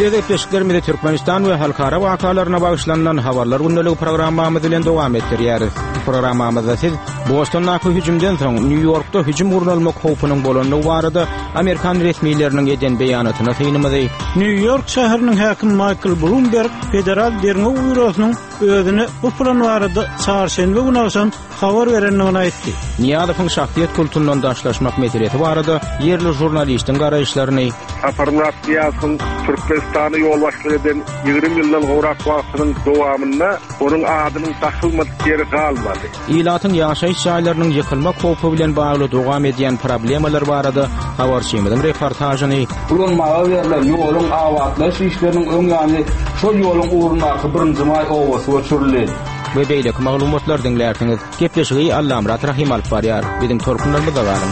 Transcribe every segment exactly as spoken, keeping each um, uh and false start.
Türkiýede peşgirmede Türkmenistan we halkara wakalaryna bagyşlanan habarlar gündäligi programmamyz bilen dowam etdirýäris. Programmamyzda siz Boston'daki hüjümden soň New York'ta hüjüm uğralmak howpunyň bolanyny barada Amerikan resmiýetleriniň eden beýanatyna synymyzy. New York şäheriniň häkim Michael Bloomberg federal derňe bürosynyň özüni bu plan barada çarşenbe günaşan habar berenligini aýtdy. Niýadowyň şahsiýet kulturundan daşlaşmak meselesi barada yerli jurnalistiň garaýşlaryny Aparnatsiýasyň Türkmenistany ýol başlyk eden ýygrimi ýyldan gowrak wagtynyň dowamynda onuň adynyň taşylmadyk ýeri galmady. Ilatyň ýaşaýyş şaýlarynyň ýykylma howpy bilen bagly dowam edýän problemalar barada habarçymyzyň reportażyny ulanmaga berilen ýoluň awatlaş işleriniň öňýany şol ýoluň uğrundaky birinji may owasy göçürildi. Bu beýleki maglumatlar dinlärsiňiz. Gepleşigi Allamrat Rahim alyp barýar. Biziň torkunlarymyzda baryn.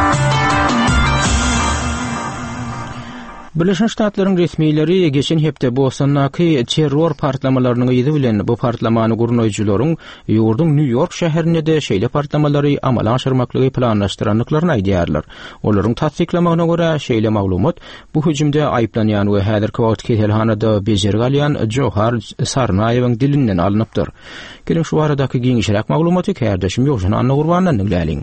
Birleşmiş Ştatlaryň resmiýetleri geçen hepde Boston'daky terror partlamalarynyn ýygy bilen bu partlamany gurnoýjylaryň ýurdun New York şäherinde de şeýle partlamalary amala aşyrmaklygy planlaşdyranlyklaryny aýdýarlar. Olaryň tasdiklamagyna görä şeýle maglumat bu hüjümde aýplanýan we häzirki wagt kehelhanada bejerge alýan Johar Sarnaýewiň dilinden alınıpdyr. Gelin şu baradaky giňişirek maglumaty kärdeşim ýokjana Anna Gurbandan dinläliň.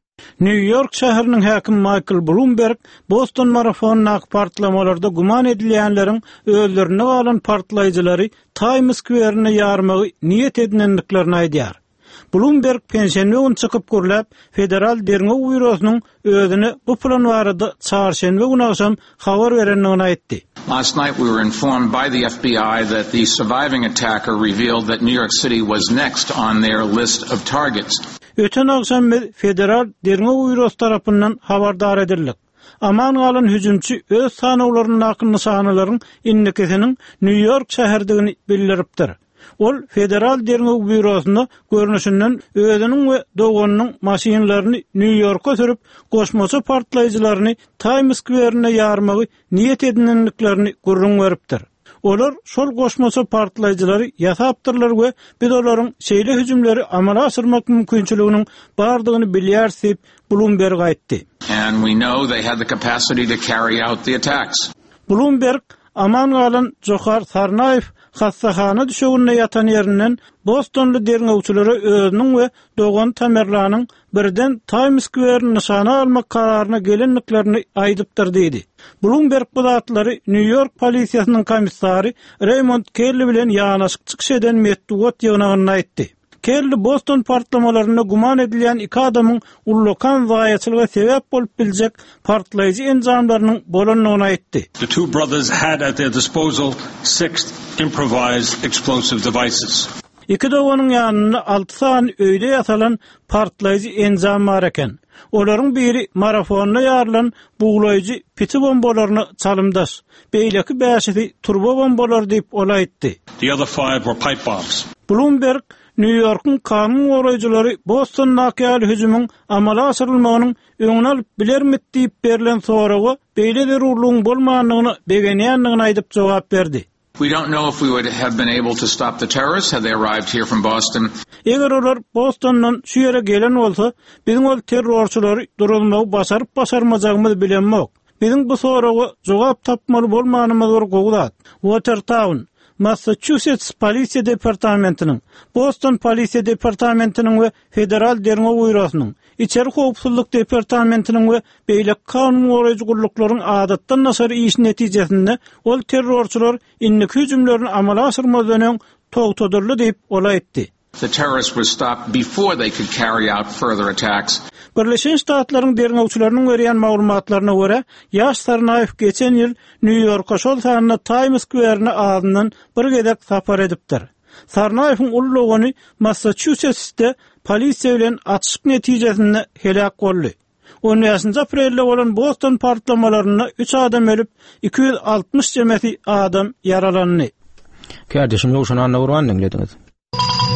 New York şäheriniň häkim Michael Bloomberg Boston marafonyny partlamalarda guman edilýänleriň özlerine alan partlaýjylary Times Square'ne ýarmagy niýet edilendiklerini aýdýar. Bloomberg pensiýene gün çykyp görläp federal derňe bürosynyň özüni bu plan barada çarşenbe günaşam habar berenligini aýtdy. Last night we were informed by the F B I that the surviving attacker revealed that New York City was next on their list of targets. Öten akşam federal derňe bürosy tarapyndan habardar edildik. Aman galan hüjümçi öz sanawlarynyň akyn nişanalaryň innikesiniň New York şäherdigini bildiripdir. Ol federal derňe bürosyna görnüşinden özüniň we doganynyň maşinalaryny New York'a sürüp goşmasy partlaýjylaryny Times Square'ne ýarmagy niýet edilendiklerini gurrun beripdir. Olar şol goşmasy partlaýjylary ýasapdyrlar we biz olaryň şeýle hüjümleri amala asyrmak mümkinçiliginiň bardygyny bilýäris diýip Bloomberg aýtdy. And we know they had the capacity to carry out the attacks. Bloomberg aman galan Johar Sarnaýew hassahana düşeginde yatan ýerinden Bostonly derňewçilere özüniň we dogan tamerlanyň birden Times Square nişana almak kararyna gelenliklerini aýdypdyr diýdi. Bloomberg bu zatlary New York polisiýasynyň komissary Raymond Kelly bilen ýanaşyk çykyş eden metduat ýygnagyny aýtdy. Kelly Boston partlamalaryna guman edilýän iki adamyň ullokan zaýaçylyga sebäp bolup biljek partlaýjy enjamlarynyň bolanlygyny aýtdy. The two brothers had at their disposal six improvised explosive devices. İki doganyň ýanyna alty san öýde ýasalan partlaýjy enjam bar eken. Olaryň biri marafonyna ýarlan buğulayjy piti bombalaryny çalymdaş. Beýleki bäşidi turbo bombalar diýip olaýtdy. The other five were pipe bombs. Bloomberg New York'un kanun goraýjylary Boston'daky hüjümüň amala asyrylmagynyň öňüne alyp bilermit diýip berilen soragy beýle derurlugyň bolmagyny begenýänligini aýdyp jogap berdi. We don't know if we would have been able to stop the terrorists had they arrived here from Boston. Eger olar Boston'dan şu ýere gelen bolsa, biziň ol terrorçylary durulmagy başaryp başarmajagymyzy bilenmek. Biziň bu soragy jogap tapmaly bolmanymyz gorgugdat. Watertown Massachusetts Polisiýa Departamentiniň, Boston Polisiýa Departamentiniň we Federal derňe bürosynyň, İçeri howpsuzlyk departamentiniň we beýlek kanun goraýjy guruluklaryň adatdan nasar iş netijesinde ol terrorçylar innik hüjümlerini amala asyrmadan togtadyrly diýip olaýtdy. The terrorists were stopped before they could carry out further attacks. Birleşmiş Ştatlaryň derňewçileriniň berýän maglumatlaryna görä, ýaş Sarnaýew geçen ýyl New York'a şol sanyna Times Square'ne adyndan bir gezek sapar edipdir. Sarnaýewiň ullugany Massachusetts'te polisiýa bilen atışyk netijesinde helak boldy. on ýaşynja aprelde bolan Boston partlamalaryna üç adam ölüp iki yüz altmış jemeti adam yaralandy. Kärdeşim ýokşana Anna Gurbandan dinlediňiz.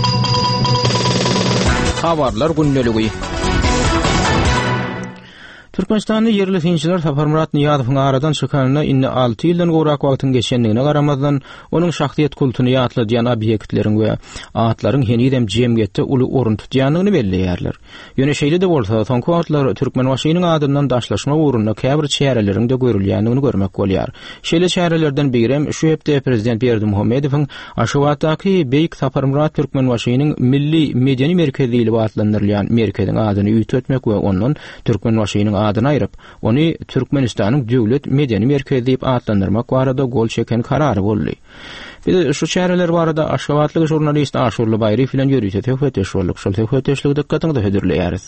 Habarlar günneligi. Türkmenistanyň yerli tinçiler Saparmurat Niýazowyň aradan çykanyna inni alty ýyldan gowrak wagtyň geçendigine garamazdan onuň şahsiýet kultuny ýatlaýan obyektleriň we atlaryň henidem jemgyýetde uly orun tutýanyny belleýärler. Ýöne şeýle de bolsa, soňky wagtlar türkmen waşynyň adyndan daşlaşma uğrunda käbir çärelerin de görülýändigi görmek bolýar. Şeýle çärelerden birem şu hepde prezident Berdimuhammedowyň aşy wagtdaky beýik Saparmurat türkmen waşynyň milli medeni merkezi diýilip atlandyrylýan merkeziň adyny ýitmek we onuň türkmen waşynyň adyny aýryp, ony Türkmenistanyň döwlet medeni merkezi diýip atlandyrmak barada gol çeken karary boldy. Bir de şu çäreler barada Aşgabatlyk jurnalist Aşurly Bayry bilen ýörüýse töhfetdeş bolduk. Şol töhfetdeşligi dikkatiňizde hödürleýäris.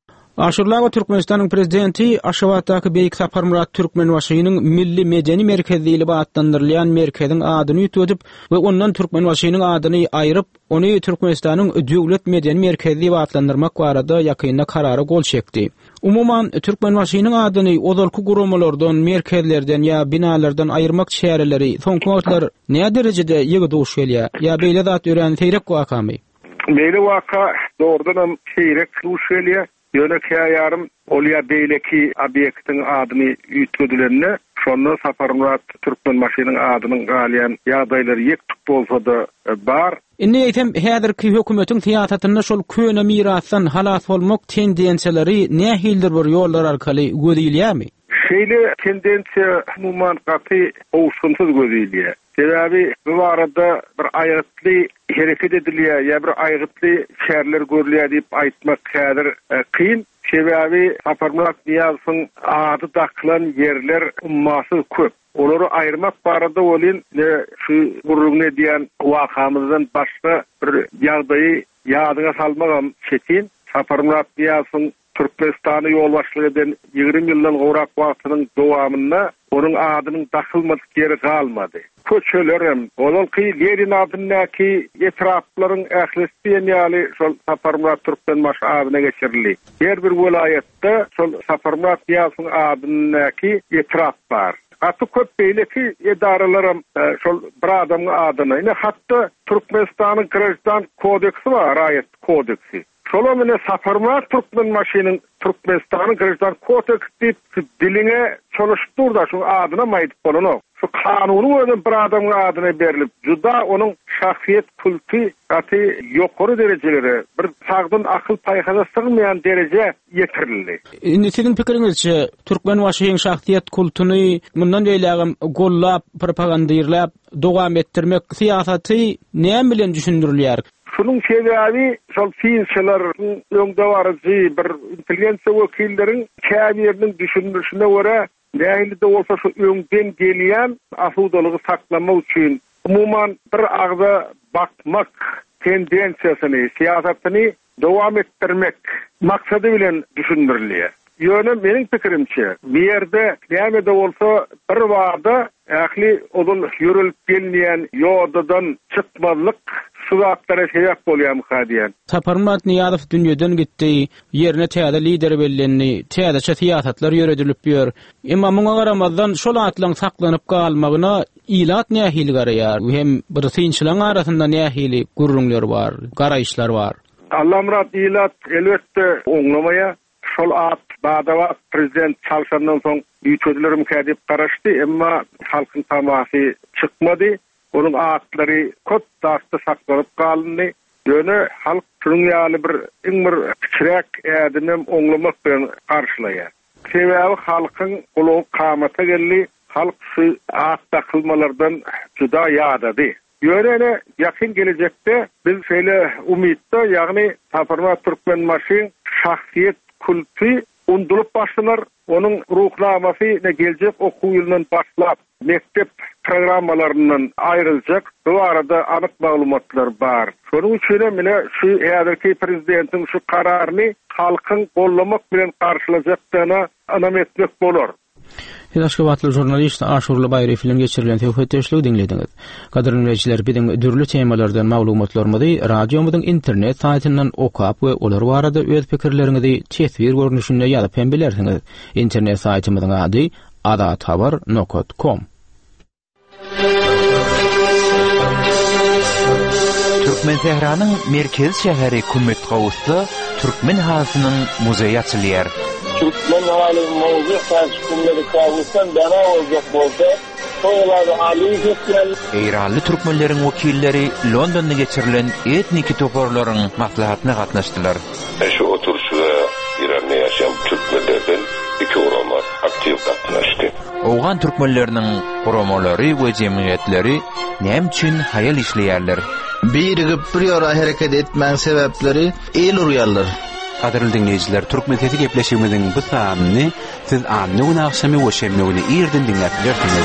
Aşurly Türkmenistanyň prezidenti Aşgabatdaky beýik Saparmurat türkmen waşynyň milli medeni merkezi diýilip atlandyrylýan merkeziň adyny ýitip we ondan türkmen waşynyň adyny aýryp, ony Türkmenistanyň döwlet medeni merkezi diýip atlandyrmak barada ýakynda karary gol çekdi. Umuman türkmen waşynyň adyny ozalky guramalardan, merkezlerden ýa binalardan aýyrmak çäreleri soňky wagtlar näme derejede ýygy duş gelýär? Ýa beýle zat ören teýrek wakamy? Beýle waka doğrudan teýrek duş gelýär. Ýöne käýärem olýa beýleki obyektiň adyny ýitgedilenne, şonu Saparmurat türkmen waşynyň adynyň galýan ýagdaýlary ýektuk bolsa-da bar. Indi eýtem häzirki hökümetiň tiýatratyna şol köne mirasdan halas bolmak tendensiýaleri nähildir bir ýollar arkaly gözelýärmi? Şeýle tendensiýa umuman gaty owşunsyz gözelýär. Sebebi bu arada bir aýrytly hereket edilýär, ýa bir aýrytly şäherler görülýär diýip aýtmak häzir kyn. Sebebi Saparmurat Niýazowyň ady daklan yerler ummasy köp. Olary aýyrmak barada bolyn şu gurrugny diýen wakamyzdan başga bir ýagdaýy ýadyna salmagam çetin. Saparmurat Niýazowyň Türkmenistany ýol başlygy eden ýygrimi ýyldan gowrak wagtynyň dowamyna onuň adynyň dakylmadyk ýeri galmady. Köçeler hem olalky Lenin adynyňky etraplaryň ählisi ýaly şol Saparmurat türkmen maş adyna geçirildi. Her bir welaýatda şol Saparmurat Niýazowyň adynyňky etrap bar. Hatda köp beýleki edaralaram şol bir adamyň adyny, ine hatda Türkmenistanyň Grajdan kodeksi bar, raýat kodeksi. Şola mene Saparmurat türkmen maşynyň Türkmenistanyň Grajdan kodeksi diline çalışdyrda şu adyna maýyp bolany. Şu kanuny özüň bir adamyň adyna berilip, juda onuň şahsiýet kulty gaty ýokary derejelere, bir sagdyn akyl paýhana sygmaýan dereje ýetirildi. Indi siziň pikiriňizçe türkmen waşynyň şahsiýet kultuny mundan beýlegim gollap, propagandaýyrlap dowam etdirmek siýasaty näme bilen düşündirilýär? Şunun sebebi şol fiilçilerin öňde barjy bir intelligensiýa wekilleriň käbiriniň düşünürşine görä nähili de bolsa şu öňden gelýän asudalygy saklamak üçin umuman bir agda bakmak tendensiýasyny, siýasatyny dowam etdirmek maksady bilen düşündirilýär. Ýöne meniň pikirimçe, bir ýerde näme de bolsa bir wagda ähli odul ýörülip gelýän ýoldan çykmazlyk suwatlara sebäp bolýar mukadiýan. Saparmurat Niýazow dünýeden gitdi, ýerine täze lider bellenli, täze siýasatlar ýöredilip ýör. Emma muňa garamazdan şol atlaň saklanyp galmagyna ilat nähili garaýar, hem bir synçylaryň arasynda nähili gurrunlar bar, garaýşlar bar. Allah murat ilat elbetde oňlamaýa, şol at badawa prezident çalşandan soň ýüçedilerim kädip garaşdy, emma halkyň tamasy çykmady. Onun atlary köp dastda saklanyp galdy. Ýöne halk şunuň ýaly bir iňmir kiçirek ädimem oňlamak bilen garşylaýar. Sebebi halkyň ulugy kamata geldi, halk şu at takylmalardan juda ýadady. Ýöne ýakyn gelecekde biz şeýle umytda, ýagny Saparmurat türkmen maşynyň şahsiýet kulty undurup başlar, onun ruhlamasy ne geljek okuw ýylyndan başlap mektep programmalaryndan aýryljak. Bu arada anyk maglumatlar bar. Şonuň üçin mene şu häzirki prezidentiň şu kararyny halkyň gollamak bilen garşylajakdyna anam etmek bolar. Aşgabatly jurnalist Aşurly Bayry bilen geçirilen töhfetdeşligi dinlediňiz. Gaderli dinleyijiler, biziň dürli temalardan maglumatlarymyzy radiomyzyň internet saýtynyň okap we olar barada öz pikirleriňizi tesvir görnüşinde ýazyp hem bilersiňiz. Internet saýtymyzyň ady adathabar nokta com. Türkmen Tehranyň merkez şäheri Kümmet Gowusda türkmen halysynyň muzeyi açylýar. Türkmen alim mevzu tartışmaları kavuşsan bana olacak bolsa toylarda ali getirilen İranlı Türkmenlerin wakilleri Londonda geçirilen etnik toporların maslahatına katnaştılar. Şu oturuşda İran'da yaşayan Türkmenlerden iki urama aktif katnaştı. Oğan Türkmenlerinin uromaları ve cemiyetleri nem için hayal işleyerler. Birigip bir yora hareket etmen sebepleri el uruyarlar. Qadirli dinleyiciler, Türkmen Teti gepleşigimizin bu saamini siz anny gün akşamy we şemne güni ýerden dinläp bilersiniz.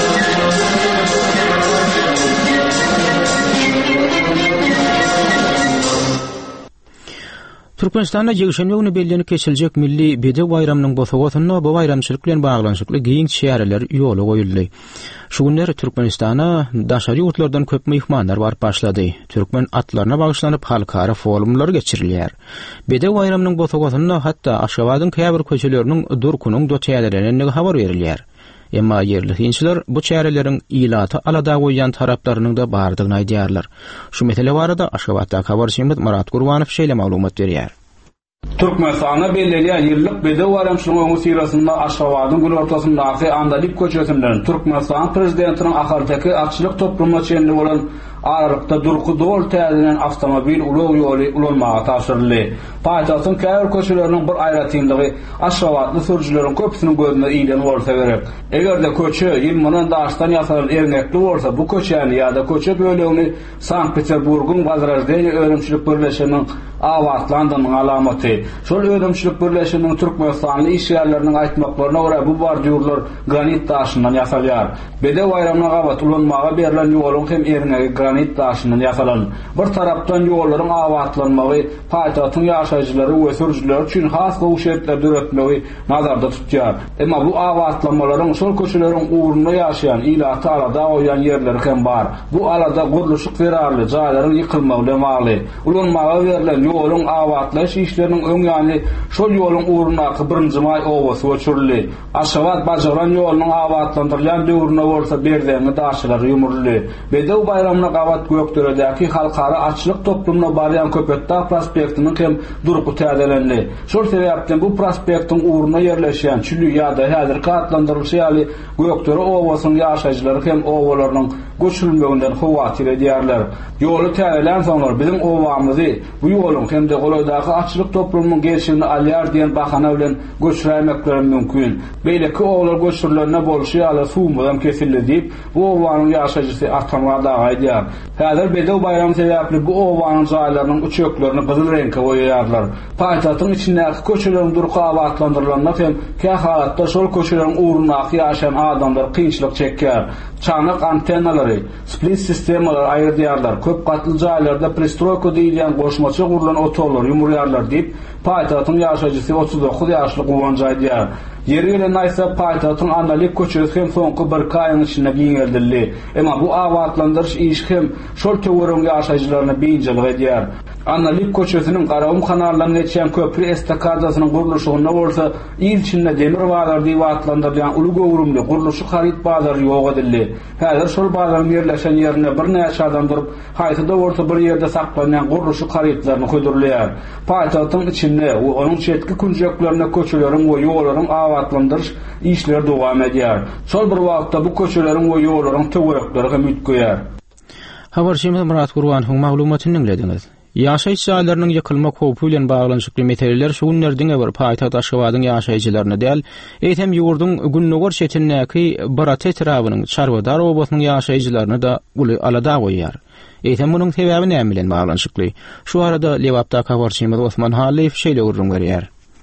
Türkmenistanda ýygşan ýöne bellenip geçiljek milli bede bayramynyň bosagotyna bu bayramçylyk bilen baglanyşykly giň şäherler ýola goýuldy. Şu günleri Türkmenistana daşary ýurtlardan köp mehmanlar barıp başlady. Türkmen atlaryna bagyşlanyp halkara forumlar geçirilýär. Bede bayramynyň bosagotyna hatda Aşgabatyň käbir köçeleriniň durkunyň döçälerine habar berilýär. Emma yerli hinçiler bu çäreleriň ilaty alada goýan taraplarynyň da bardygyny aýdýarlar. Şu mesele barada Aşgabatda habarçymyz Murat Gurbanow şeýle maglumat berýär. Türkmenistana belirleyen yıllık bede varamşılığın öňü sirasında Aşgabatyň gül ortasyndaky Andalip köçesinden Türkmenistan prezidentiniň ahyrdaky açlyk toplumna çenli bolan aralykda durku dol täzeden avtomobil ulug ýoly ulanmaga taşyryldy. Paýtagtyň käbir köçeleriniň bir aýratyndygy Aşgabatly sürüjileriň köpüsiniň gözüne iýlen bolsa gerek. Egerde köçe ýylmynyň daşdan ýasarylan ermekli bolsa, bu köçäni ýa-da köçe bölegini Sankt-Peterburgyň Vazrajdenýa öýrümçilik birleşiginiň awatlandygynyň alamaty. Şol öýrümçilik birleşiginiň Türkmenistanly işgärleriniň aýtmaklaryna görä bu bardýurlar granit taşyndan ýasalýar. Bede bayramyna gawat ulanmaga berilen ýoluň hem erňegi granit taşyndan ýasalan. Bir tarapdan ýollaryň awatlanmagy paýtagtyň ýaşaýjylary we sürüjiler üçin has gowşetler döretmegi nazarda tutýar. Emma bu awatlanmalaryň şol köçeleriň uğruna ýaşaýan ilaty alada goýan ýerleri hem bar. Bu alada guruluşyk berarly jaýlaryň ýykylmagy bilen bagly. Ulanmaga berilen ýoluň awatlaş işleriniň öňýany şol ýoluň uğruna birinji may owasy göçürildi. Aşgabat bajaran ýolunyň awatlandyrylýan döwrüne bolsa berdiňi daşylary ýumurly. Bede bayramyna gawat Gökderedäki halkara açlyk toplumuna barýan Köpetdağ prospektiniň hem durku täzelendi. Şol sebäpden bu prospektiň uğruna ýerleşýän çüli ýa-da häzirki adlandyrylşy ýaly Gökdere owasynyň ýaşaýjylary hem owalarynyň göçürilmeginden howatyr edýärler. Ýoly täzelän soňlar bizim owamyzy bu ýoluň hem de golaýdaky açlyk toplumynyň gelşigini alýar diýen bahana bilen göçürmäkleri mümkin. Beýleki owalar göçürilenne bolşy ýaly suwmadan kesildi diýip bu owanyň ýaşaýjysy artamaga daýýar. Häzir bede bayram sebäpli bu owanyň jaýlarynyň uçöklerini gyzyl reňke boýaýarlar. Paýtagtyň içindäki köçeleriň durky awatlandyrylanyna hem kä halatda şol köçeleriň uğruna ýaşaýan adamlar kynçylyk çekýär. Çanak antennalary, split sistemalar aýdýarlar. Köp gatly jaýlarda pristroyka diýilen goşmaça gurulan otolar ýumurýarlar diýip paýtagtyň ýaşaýjysy otuz dokuz ýaşly gowanjy aýdýar. Ýerine näýse paýtagtyň Andalip köçesi hem soňky bir kaýyň içinde giňeldildi. Emma bu awatlandyryş iş hem şol töwerüň ýaşaýjylaryna beýinjelik edýär. Andalip köçesiniň Garawum kanalyna geçen köprü estakadasynyň guruluşyna bolsa ýyl içinde demir bazar diýip atlandyrýan uly gowrumly guruluşy harit bazary ýok edildi. Häzir şol bazaryň ýerleşen ýerine bir näçe adam durup, haýsyda bolsa bir ýerde saklanýan guruluşy haritlaryny köýdürýär. Paýtagtyň içinde we onuň çetki künjeklerine köçeleriň we ýollaryň awatlandyryş işleri dowam edýär. Şol bir wagtda bu köçeleriň we ýollaryň töwerekleri hem ütgüýär. Habarçymyz Murat Gurbanow maglumatyny dinlediňiz. Ýaşaýyş jaýlarynyň ýykylma howpy bilen baglanşykly meseleler şu günlerden bir paýtagat Aşgabatyň ýaşaýjylaryna däl, eýtem ýurduň günnäger çetinäki Barat etrabynyň Çarwadar obasynyň ýaşaýjylaryna da uly alada goýýar. Eýtem munyň sebäbi näme bilen baglanşykly? Şu arada Lewapda habarçymyz Osman Haliýew şeýle urrun berýär.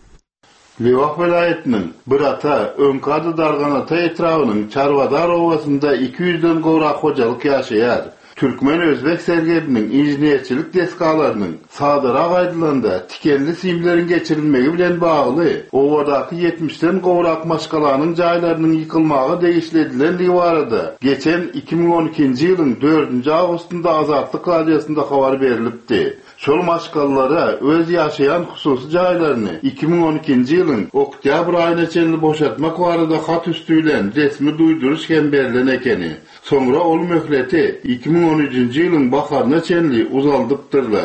Lewap vilayetiniň Barata öňkady darganata etrabynyň Çarwadar obasynda iki yüzden gowrak hojalyk ýaşaýar. Türkmen Özbek sergediniň injenerçilik deskalarynyň sadara gaýdylanda tikenli simleriň geçirilmegi bilen bagly owadaky ýetmişden gowrak maşgalanyň jaýlarynyň ýykylmagy degişledilen barada geçen iki bin on ikinji ýylyň dördünji awgustunda Azatlyk radiosunda habar berilipdi. Şol maşgallara öz ýaşaýan hususy jaýlaryny iki bin on ikinji ýylyň oktyabr aýyna çenli boşaltmak barada hat üstülen resmi duýduruş hem berilen ekeni. Soňra ol möhleti iki bin on üçinji ýylyň baharyna çenli uzaldypdyrlar.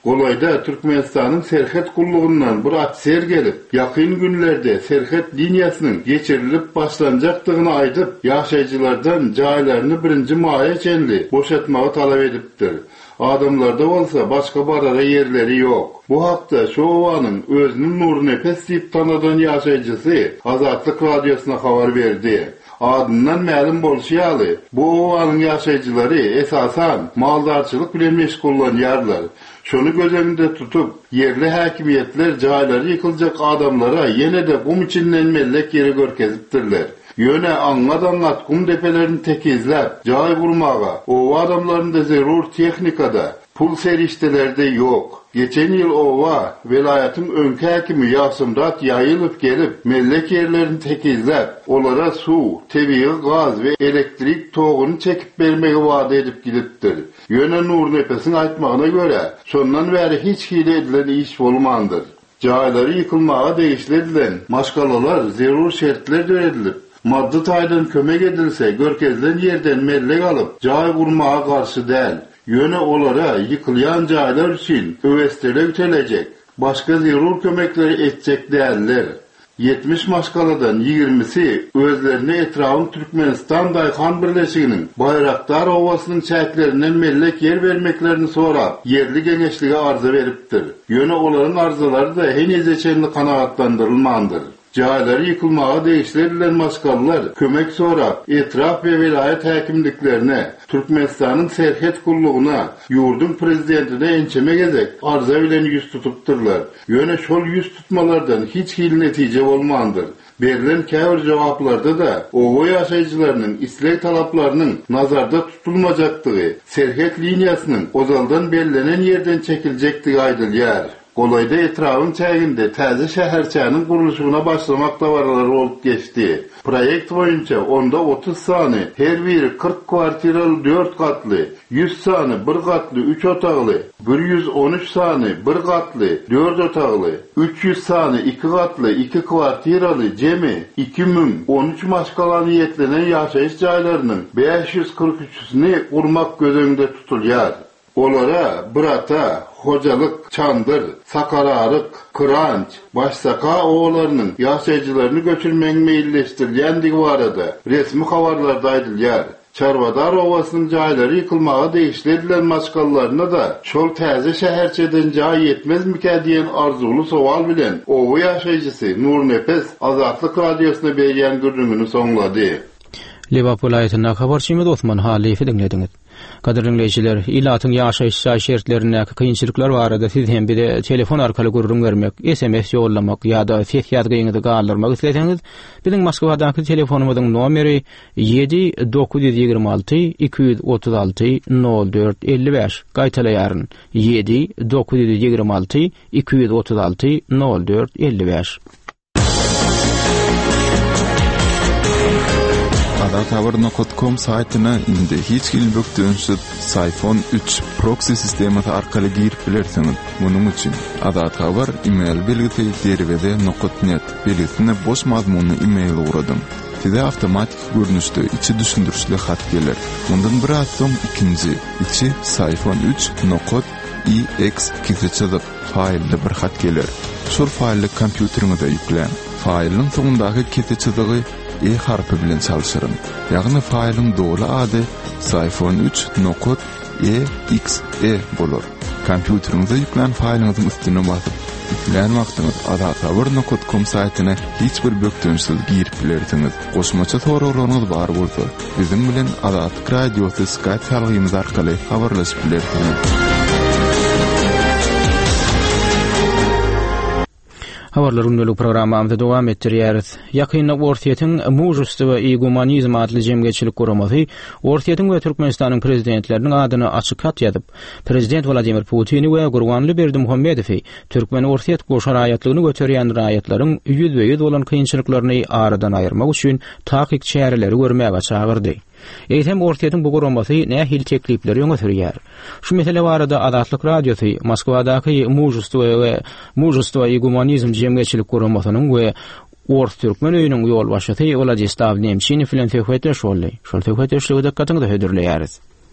Olayda Türkmenistan'ın serhet kulluğundan bir atser gelip, yakın günlerde serhet linyasının geçirilip başlanacaktığını aydıp, yaşayıcılardan caylarını birinci maya çenli boşatmağı talep ediptir. Adamlarda olsa başka barara yerleri yok. Bu hakta şu ovanın özünün nur nefes deyip tanıdan yaşayıcısı Azatlık Radyosu'na haber verdi. Adından ma'lum bolşaýaly, bu ovanın yaşayıcıları esasan maldarçılık bilen meşgullanýarlar. Şonu göz önünde tutup, yerli hakimiyetler cayları yıkılacak adamlara yine de kum içinden mellek yeri görkezipdirler. Yöne anlat anlat kum depelerini tekizlep, cay vurmağa, o adamların da zerur teknikada, pul seriştelerde yok. Geçen yıl ova, velayatın önkü hakimi Yasımrat yayılıp gelip, mellek yerlerini tekizlep, olara su, tebii gaz ve elektrik toğunu çekip vermeyi vaade edip gidiptir. Yöne Nur Nefes'in aytmağına göre, sondan beri hiç hile edilen iş olmandır. Cayları yıkılmağa değişledilen, maşgalalar, zerur şertler dönedilip, maddi taydan kömek edilse, görkezlen yerden mellek alıp, cay vurmağa karşı değil. Yöne olara yıkılayan caylar için övestele ütelecek, başka zerur kömekleri edecek değerler. yetmiş maşgaladan yirmisi özlerine etrafın Türkmenistan Dayhan Birleşiginin Bayraktar Ovasının çäklerinden mellek yer vermeklerini sorap, yerli gençliğe arza veriptir. Yöne oların arzaları da henüz eçenli kanaatlandırılmandır. Cayları yıkılmağa değiştirilen maşgallar kömek sorap, etraf ve velayet hakimliklerine, Türkmenistan'ın serhet kulluğuna, yurdun prezidentine ençeme gezek, arza bilen yüz tutuptırlar. Yöne şol yüz tutmalardan hiç hil netice olmandır. Verilen käbir cevaplarda da ova yaşayıcılarının istek talaplarının nazarda tutulmacaktığı, serhet linyasının ozaldan bellenen yerden çekilecektiği aydılýar. Olayda etrafın çäginde täze şäherçäniň guruluşuna başlamakda baralar olup geçti. Proyekt boyunca onda otuz sany, her biri kırk kwartiraly dört katly, yüz sany bir katly üç otagly, bir yüz on üç sany bir katly dört otagly, üç yüz sany iki katly iki kwartiraly jemi iki ming on üç maşgalany ýetlenen ýaşaýyş jaýlarynyň beş yüz kırk üçüni urmak gözüňde tutulýar. Olara Brata, Hocalık, Çandır, Sakararık, Kıranç, Başsaka oğullarının yaşayıcılarını götürmeň meýilleşdirilýändigi barada resmi habarlarda aýdylýar. Çarvadar Ovasının jaýlary yıkılmağa değişledilen maşgallaryna da şol täze şäherçeden jaý yetmezmike diýen arzuly sowal bilen owa ýaşaýjysy Nur Nefes Azatlyk Radiosu'na berýän gürrüňini soňlady. Liverpool aýtynda habarçymyz Osman Halifi dinlediňiz. Kaderli dinleyijiler, ilatyň ýaşaýyş şertlerindäki kynçylyklar barada siz hem bir de telefon arkaly gurrun bermek, S M S ýollamak ýa-da ses ýazgyňyzy galdyrmak isleseňiz, biziň Moskwadaky telefonumyzyň nomeri yedi dokuz yüz ýygrimi alty iki yüz otuz alty nol dört elli beş. Gaýtalaýaryn yedi dokuz yüz ýygrimi alty iki yüz otuz alty nol dört elli beş. Adatawr nokta com saýtyna indi hiç gilbökdünsiz iPhone üç proxy sistemati arkaly girip bilersiňiz. Munuň üçin Adatawr email belgisi derwede nokta net belgisine boş mazmunly email uradym. Size avtomatik görnüşde içi düşündürüşli hat gelir. Mundan bir az soň ikinji içi iPhone üç nokta exe kiziçidir failli bir hat gelir. Şol failli kompýuteriňize ýüklen. Failin soňundaky kiziçidigi E harfi bilen çalışırım. Ýagny faýlyň dogry ady iPhone üç nokta exe bolur. Kompýuteriňize ýüklen faýlyňyzyň üstüne basyp, ýüklen wagtyňyz adatawr nokta com saýtyna hiç bir bökdünsiz girip bilersiňiz. Goşmaça soraglanyňyz bar bolsa, biziň bilen Azatlyk Radiosy Skype salgymyz arkaly habarlaşyp bilersiňiz. Habarlaryň bölük programmamyzda dowam etdirýäris. Ýakynda Orsiýetiň Mujystyw we Humanizm adly jemgyýetçilik guramasy Orsiýetiň we Türkmenistanyň prezidentleriniň adyny açyk hat ýazyp, prezident Vladimir Putin we Gurbanly Berdimuhammedowy Türkmen Orsiýet goşa raýatlygyny göterýän raýatlaryň ýüzbe ýüz bolan kynçylyklaryny aradan aýyrmak üçin takyk çäreleri görmäge çagyrdy. Eýsem Orsiýetiň bu guramasy nähil teklipleri ýöne sürýär. Şu mesele barada Azatlyk Radiosu Moskwadaky Mujystyw we Mujystyw we Humanizm jemgyýetçilik guramasynyň we Ors Türkmen öýüniň ýolbaşçysy Wladyslaw Nemçin bilen söhbetleşýärler. Şol söhbetleşigde dikkatiňizi hödürleýäris.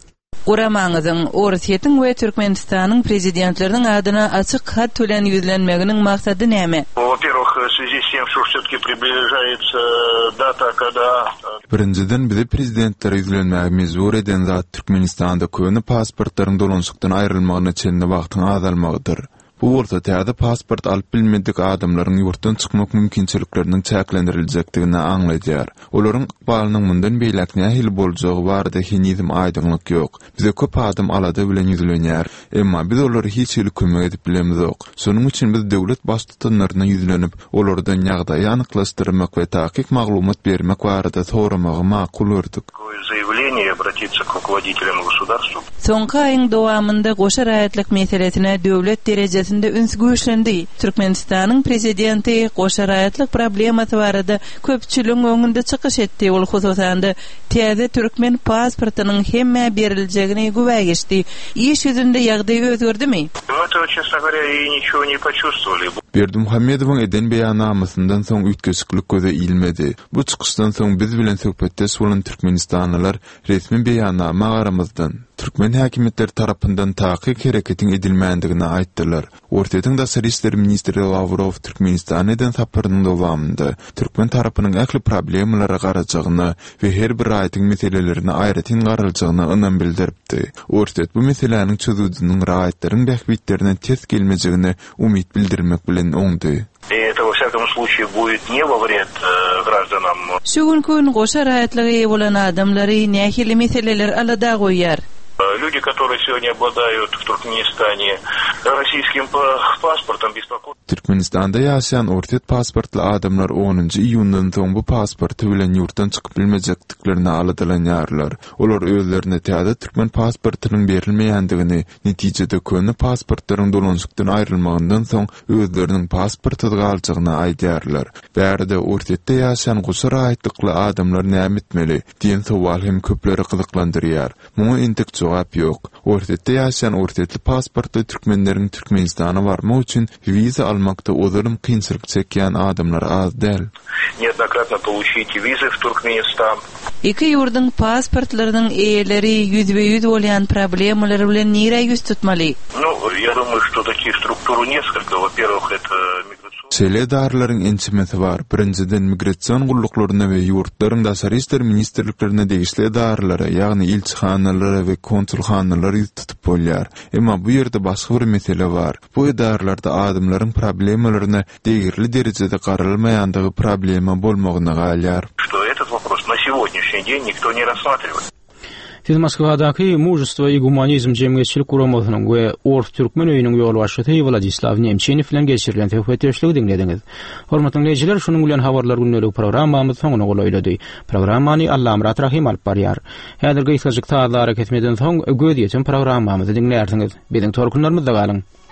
Guramaňyzyň Orsiýetiň we Türkmenistanyň prezidentleriniň adyna açyk hat tölen ýüzlenmeginiň maksady näme? Во-первых, в связи с тем, что все-таки приближается дата, когда... Birinciden bizi prezidentler ýüzlenmäge mezbur eden zat Türkmenistanda köni pasportlaryň dolanşykdan aýrylmagyna çenli wagtyň azalmagydyr. Bu bolsa täze pasport alyp bilmedik adamlaryň ýurtdan çykmak mümkinçilikleriniň çäklendirilmekdigini aňlaýar. Olaryň ykbalynyň mundan beýlek nähil boljagy barada hinizm aýdymlyk ýok. Bize köp adam alada bilen ýüzlenýär, emma biz olary hiç ýyly kömek edip bilemizok. Şonuň üçin biz döwlet başlyklaryna ýüzlenip, olardan ýagdaýy anyklaşdyrmak we taýyk maglumat bermek barada soramagy makul gördük. Заявление обратиться к руководителям государства. Soňky aýyň dowamında goşa raýatlyk meselesine döwlet derejesinde üns güýçlendi. Türkmenistanyň prezidenti goşa raýatlyk problemasy barada köpçüligiň öňünde çykyş etdi. Ol hususanda täze türkmen pasportynyň hemme beriljegini güwägeşdi. İş ýüzünde ýagdaý özgerdimi? Это, честно говоря, и ничего не почувствовали. Berdimuhammedowyň eden beýanamysyndan soň ütgeşiklik göze ilmedi. Bu çykyşdan soň biz bilen söhbetde bolan Türkmenistanlylar resmi beýannama garamyzdan Türkmen häkimetleri tarapyndan taýyk hereketiň edilmändigini aýtdylar. Ortaýyň Daşary işleri ministri Lavrov Türkmenistan eden saparynyň dowamında Türkmen tarapynyň ähli problemlara garajagyny we her bir aýtyň meselelerini aýratyn garajagyny önem bildiripdi. Ortaýy bu meseleleriň çözüldüğünün raýatlaryň bähbitlerine tez gelmejegine umyt bildirmek bilen oňdy. И это, во всяком случае, будет не во вред э, гражданам. Şugun goşa raýatlygy bolan adamlary nähili meseleler alada goýýar. Люди, которые сегодня обладают в Туркменистане российским паспортом, беспокоят. Türkmenistanda ýaşaýan ortaýy pasportly adamlar onuncu iýundan soň bu pasporty bilen ýurtdan çykyp bilmejekdiklerini aladylanýarlar. Olar özlerine täze türkmen pasportynyň berilmeýändigini, netijede köni pasportlaryň dolanşykdan aýrylmagyndan soň özleriniň pasporty galjagyny aýdýarlar. Bärde ortaýda ýaşaýan goşa raýatlykly adamlar näme etmeli diýen sowal hem köpleri gyzyklandyrýar. Muňa endik jogap ýok. Ortaýda ýaşaýan ortaýly pasportly türkmenleriň Türkmenistana barmak üçin viza almakda ozanym kynçylyk çekýän adamlar az däl. Неоднократно получить визы в Туркменистан. Iki ýurdyň pasportlarynyň eýeleri yüzbe yüz bolýan problemler bilen nire ýüz tutmaly? Ну, я думаю, что таких структур несколько. Во-первых, это Şeýle darlaryň ençimesi bar. Birinciden migrasiýon gulluklarına we ýurtlaryň daşary işler ministrliklerine degişli darlara, ýagny ilçihanalara we konsulxanalara ýüz tutup bolýar. Emma bu ýerde başga bir mesele bar. Bu edarlarda adamlaryň problemalaryna degirli derejede garalmaýandygy problema bolmagyna galýar. Что этот вопрос на сегодняшний день никто не рассматривает. Siz Moskvadaky Mujystow we Humanizm jemgyýetçilik guramasynyň we Orf Türkmen öýüniň ýolbaşçysy Vladislav Nemçeňew bilen geçirilen töhfetdeşligi dinlediňiz. Hormatly dinleyijiler, şonuň bilen habarlar günnelik programmamyz soňuna golaýlady. Programmany Allah Amrat Rahim alyp barýar. Häzirki ýygyjyk taýlary ketmeden soň göz ýeten programmamyzy dinlärsiňiz. Biziň torkunlarymyzda galyň.